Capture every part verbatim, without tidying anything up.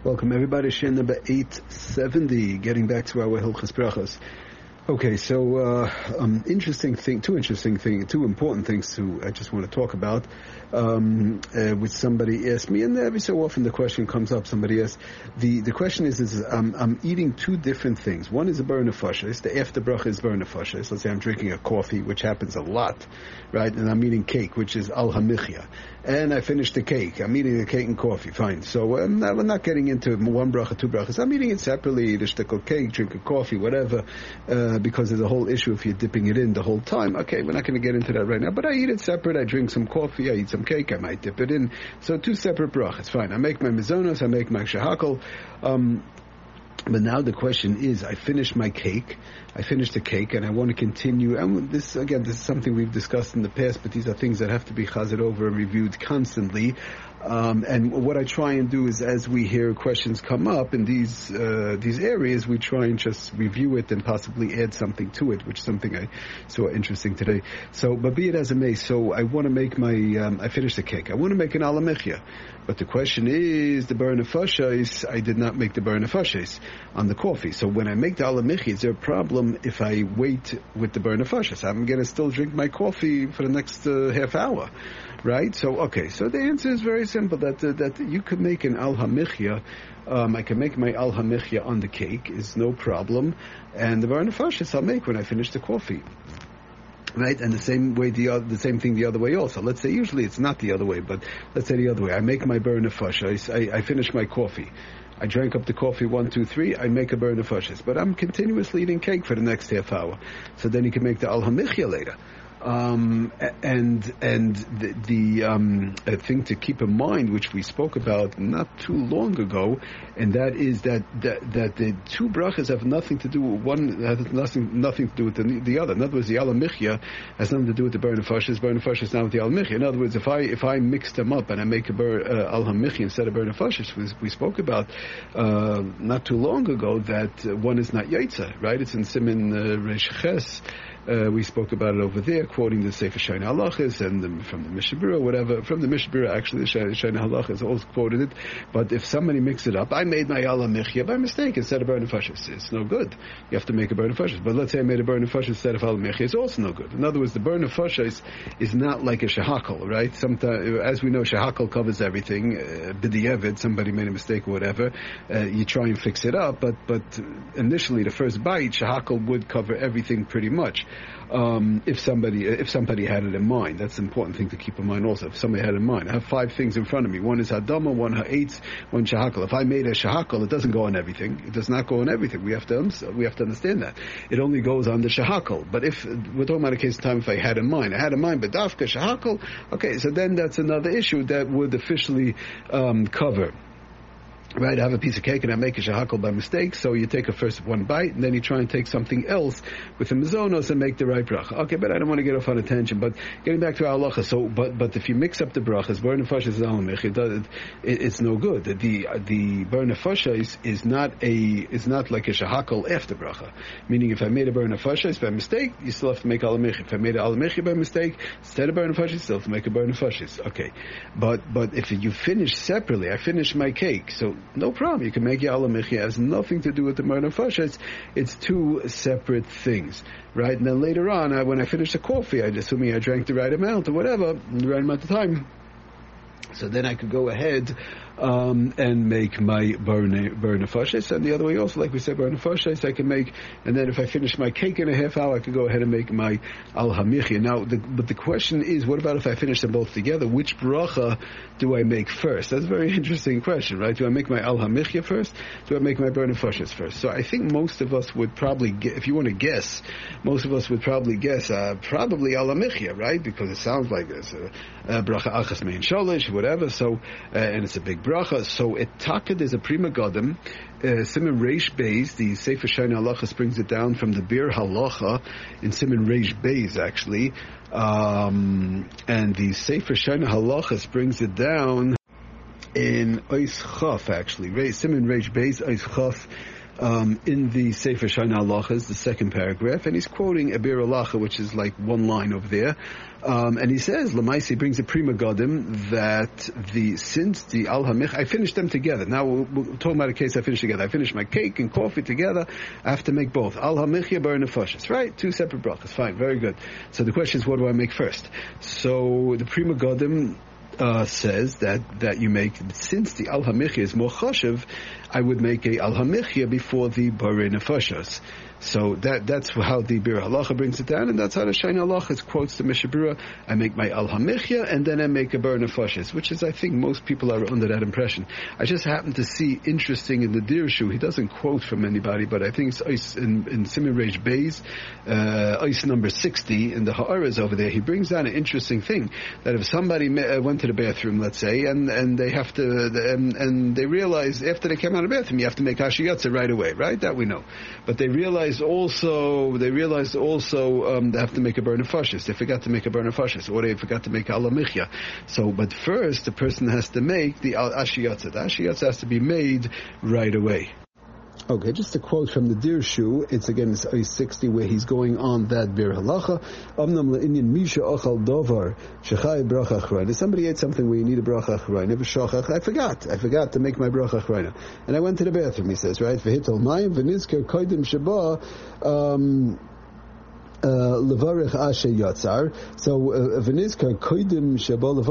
Welcome everybody, Shin number eight seventy, getting back to our Hilchos Brachos. Okay, so uh, um, interesting thing, two interesting things, two important things to I just want to talk about, um, uh, which somebody asked me, and every so often the question comes up. Somebody asks, the the question is, is um, I'm eating two different things. One is a ber nefashos. The after bracha is ber nefashos. Let's say I'm drinking a coffee, which happens a lot, right? And I'm eating cake, which is al hamichya. And I finished the cake. I'm eating the cake and coffee. Fine. So um, now we're not getting into one bracha, two brachas. I'm eating it separately. Eat a shtickle cake, drink a coffee, whatever. Uh, because there's a whole issue if you're dipping it in the whole time. Okay, we're not going to get into that right now. But I eat it separate. I drink some coffee. I eat some cake. I might dip it in. So two separate brachas. Fine. I make my mizonos. I make my shahakal. Um, But now the question is, I finished my cake, I finished the cake, and I want to continue. And this, again, this is something we've discussed in the past, but these are things that have to be chazed over and reviewed constantly. Um, and what I try and do is, as we hear questions come up in these uh, these areas, we try and just review it and possibly add something to it, which is something I saw interesting today. So, but be it as it may, so I want to make my, um, I finished the cake. I want to make an alamechia. But the question is, the ber nefashos, I did not make the ber nefashos on the coffee. So when I make the alamechia, is there a problem if I wait with the ber nefashos? I'm going to still drink my coffee for the next uh, half hour. Right? So, okay. So the answer is very simple, that uh, that you could make an al hamichya. Um, I can make my al hamichya on the cake, is no problem. And the ber nefashos I'll make when I finish the coffee. Right? And the same way, the other, the same thing the other way also. Let's say, usually it's not the other way, but let's say the other way. I make my ber nefashos, I, I finish my coffee. I drank up the coffee, one, two, three, I make a ber nefashos. But I'm continuously eating cake for the next half hour. So then you can make the al hamichya later. Um, and and the, the um, thing to keep in mind, which we spoke about not too long ago, and that is that that, that the two brachas have nothing to do. One has nothing nothing to do with the, the other. In other words, the al hamichya has nothing to do with the ber nefashos. Ber nefashos is not with the al hamichya. In other words, if I if I mix them up and I make a ber uh, al hamichya instead of ber nefashos, we, we spoke about uh, not too long ago that uh, one is not yaitza, right? It's in Siman uh, Reish Ches. Uh, we spoke about it over there, quoting the Sefer Shayna Halachas and the, from the Mishnah Berurah, whatever. From the Mishnah Berurah, actually, the Shayna Halachas also quoted it. But if somebody mixed it up, I made my al hamichya by mistake instead of ber nefashos. It's no good. You have to make a ber nefashos. But let's say I made a ber nefashos instead of al hamichya. It's also no good. In other words, the ber nefashos is not like a shahakal, right? Sometimes, as we know, shahakal covers everything. Uh, B'di'evid, somebody made a mistake or whatever. Uh, you try and fix it up, but but initially, the first bite, shahakal would cover everything pretty much. Um, if somebody if somebody had it in mind, that's an important thing to keep in mind also. If somebody had it in mind, I have five things in front of me. One is hadama, one ha'etz, one shahakal. If I made a shahakal, it doesn't go on everything. It does not go on everything. We have to we have to understand that. It only goes on the shahakal. But if we're talking about a case of time, if I had in mind, I had in mind, but dafka shahakal, okay, so then that's another issue that would officially um, cover. Right, I have a piece of cake and I make a shahakal by mistake, so you take a first one bite and then you try and take something else with the mizonos and make the right bracha. Okay, but I don't want to get off on a tangent, but getting back to our halacha, so, but, but if you mix up the brachas, ber nefashos is al hamichya, it, it's no good. The, the ber nefashos is, is not a, is not like a shahakal after bracha. Meaning if I made a ber nefashos by mistake, you still have to make al hamichya. If I made al hamichya by mistake, instead of ber nefashos, you still have to make a ber nefashos. Okay. But, but if you finish separately, I finish my cake, so no problem. You can make your al hamichya. It has nothing to do with the ber nefashos. It's two separate things, right? And then later on, I, when I finish the coffee, I assuming I drank the right amount or whatever, the right amount of time. So then I could go ahead um, and make my ber nefashos, and the other way also, like we said, ber nefashos I can make, and then if I finish my cake in a half hour, I could go ahead and make my al hamichya. Now, the, but the question is, what about if I finish them both together? Which bracha do I make first? That's a very interesting question, right? Do I make my al hamichya first? Do I make my ber nefashos first? So I think most of us would probably, get, if you want to guess, most of us would probably guess, uh, probably al hamichya, right? Because it sounds like this, uh, uh, bracha achas mein shalish, whatever, so, uh, and it's a big bracha. So at Taka there's a prima godem, uh, Siman Reish Beis, the Sefer Shayna Halachas brings it down from the Bir Halacha in Siman Reish Beis actually, um, and the Sefer Shayna Halachas brings it down in Ois Chaf actually, Siman Reish Beis, Ois Chaf, um, in the Sefer Shana Halachas, the second paragraph, and he's quoting a Bir Halacha, which is like one line over there. Um, and he says, Lamaisi brings a prima godim that the, since the Al Hamich, I finished them together. Now we're, we're talking about a case I finished together. I finished my cake and coffee together. I have to make both. Al Hamichya bar nefashis, right? Two separate brachas. Fine, very good. So the question is, what do I make first? So the prima godim Uh, says that, that you make, since the Al Hamichya is more chashiv, I would make a Al Hamichya before the Barei Nefashos. So that that's how the Bir Halacha brings it down, and that's how the Shana Halachas quotes the Mishnah Berurah. I make my Al Hamichya, and then I make a Barei Nefashos, which is, I think, most people are under that impression. I just happen to see, interesting in the Dirshu, he doesn't quote from anybody, but I think it's Ois in, in Siman Reish Beis, uh, Ois number sixty, in the Ha'aras over there, he brings down an interesting thing, that if somebody uh, went to the bathroom, let's say, and, and they have to, and, and they realize after they came out of the bathroom, you have to make Hashiyatza right away, right? That we know. But they realize also, they realized also um, they have to make a Barei Nefashos. They forgot to make a Barei Nefashos, or they forgot to make Al Hamichya. So, but first, the person has to make the Ashiyatza. The Ashiyatza has to be made right away. Okay, just a quote from the Dirshu. It's again it's sixty where he's going on that Bir Halacha. Amnam le'inyan misha achal dovar shechai bracha achrayna. Somebody ate something where you need a bracha achrayna. V'shachach. I forgot. I forgot to make my bracha achrayna. And I went to the bathroom. He says, right? V'hital mayim v'nizker kodim sheba. Um, Levarich Ashe Yatzar. So V'nizkar Kodim Sheba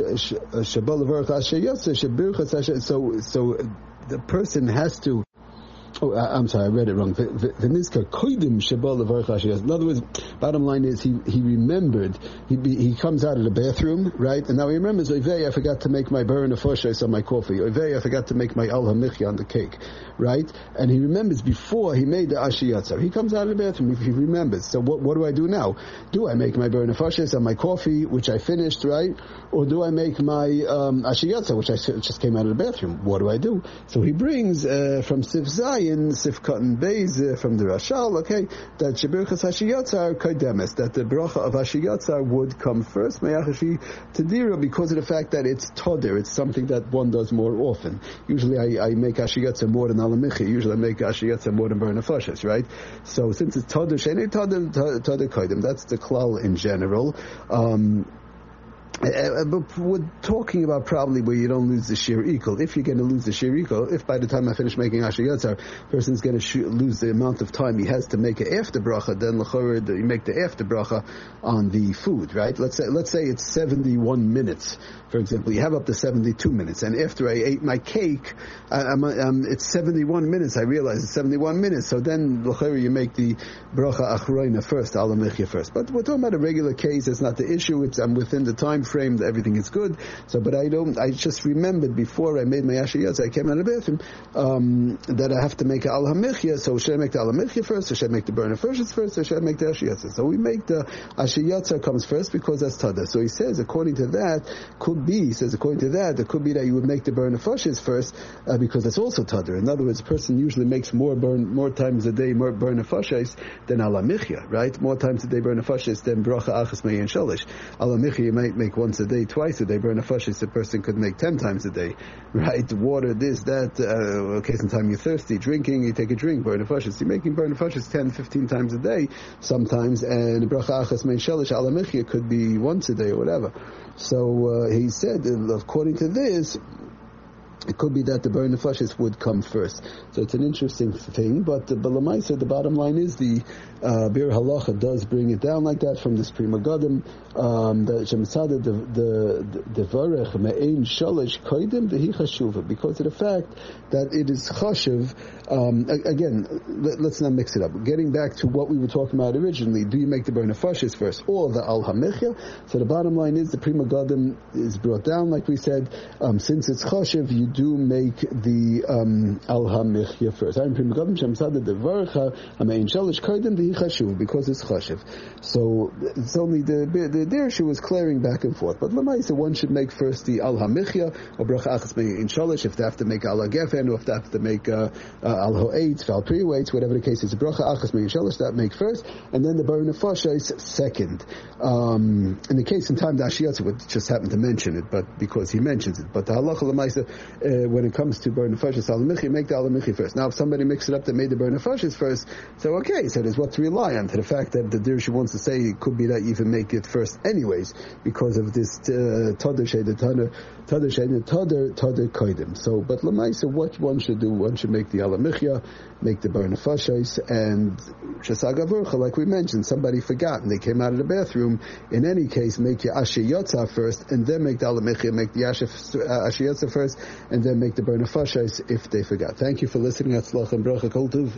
Levarich Ashe Yatzar Shebirchas Ashe. So so the person has to. Oh, I'm sorry, I read it wrong. V'nizkar koidim sheba levarich hashiyatza. In other words, bottom line is he he remembered. He he comes out of the bathroom, right? And now he remembers, Oivei, I forgot to make my Barei Nefashos on my coffee. Oivei, I forgot to make my Al Hamichya on the cake, right? And he remembers before he made the Ashiyatza. He comes out of the bathroom, he remembers. So what what do I do now? Do I make my Barei Nefashos on my coffee, which I finished, right? Or do I make my um, Ashiyatza, which I just came out of the bathroom? What do I do? So he brings uh, from Sif Zayin, Sif Cotton Beis uh, from the Rashal, okay, that Shebirchas Hashiyatzar Kaidemes, that the bracha of Hashiyatzar would come first, Me'achashi Tadira, because of the fact that it's Toder, it's something that one does more often. Usually I, I make Hashiyatzar more than Al Hamichya, usually I make Hashiyatzar more than Barei Nefashos, right? So since it's Toder, Shene Toder, Toder Kaidem, that's the klal in general. Um, Uh, but we're talking about probably where you don't lose the shir equal. If you're going to lose the shir equal, if by the time I finish making Ashiyatzer, person's going to sh- lose the amount of time he has to make an after bracha, then l'chorah you make the after bracha on the food, right? Let's say let's say it's seventy-one minutes, for example. You have up to seventy-two minutes, and after I ate my cake, I, I'm, um, it's seventy-one minutes. I realize it's seventy-one minutes, so then l'chorah you make the bracha achrayna first, Al Hamichya first. But we're talking about a regular case. It's not the issue. It's I'm within the time frame that everything is good. So, but I don't. I just remembered before I made my Ashiyatza, I came out of the bathroom, um, that I have to make Al Hamichya. So should I make the Al Hamichya first, or should I make the Barei Nefashos first, or should I make the Ashiyatza? So we make the Ashiyatza comes first because that's Tada. So he says, according to that, could be. He says, according to that, it could be that you would make the Barei Nefashos first uh, because that's also Tada. In other words, a person usually makes more burn more times a day more Barei Nefashos than Al Hamichya, right? More times a day Barei Nefashos than Bracha Achas Me'yin Shalish. Al Hamichya you might make once a day, twice a day. Barei Nefashos, a person could make ten times a day, right? Water, this, that, uh, okay, sometimes you're thirsty, drinking, you take a drink, Barei Nefashos. You're making Barei Nefashos ten, fifteen times a day sometimes, and Bracha Achas Mein Shalish, Al Hamichya could be once a day or whatever. So uh, he said, according to this, it could be that the Barei Nefashos would come first. So it's an interesting thing, but the Balamaisa, the bottom line is the uh, Bir Halacha does bring it down like that from this Prima Godim, um, that Shemsada, the, the, the Varech, Me'ein Shalish Koidim, the Hichashuva, because of the fact that it is Chashiv. Um, again, let, let's not mix it up. Getting back to what we were talking about originally, do you make the Barei Nefashos first or the Al Hamichya? So the bottom line is the Prima Godim is brought down, like we said, um, since it's Chashiv, you do make the um, Al Hamichya first. I'm Prima Godim Shemsada the Varcha Hamein Shalish Koidim the Hichashuv, because it's Chashiv. So it's only the the Dirshu was clearing back and forth. But Lamaisa, one should make first the Al Hamichya or Bracha Achas Me'in Shalish if they have to make Al Gefen, or if they have to make uh, uh, Al Ho'etz, Val Priwaitz, whatever the case is. Bracha Achas Me'in Shalish that make first, and then the Barei Nefashos second. Um, in the case in time, the Ashiyatza would just happen to mention it, but because he mentions it. But the Halacha Lamaisa, uh, when it comes to burn nefashis alamichi, make the alamichi first. Now, if somebody mixed it up that made the burn nefashis first, so okay, so there's what to rely on, to the fact that the Dirshu wants to say it could be that you even make it first anyways, because of this Tadr Shed, the Tadr Shed, the Tadr, Tadr Koidim. So, but Lamaisa, what one should do, one should make the alamichya, make the burn nefashis, and Shasagavurcha, like we mentioned, somebody forgot and they came out of the bathroom. In any case, make your Asher Yotza first, and then make the alamichya, make the Asher Yotza first, and then make the burn nefashis if they forgot. Thank you for listening. Atzlach and bracha kol tuv.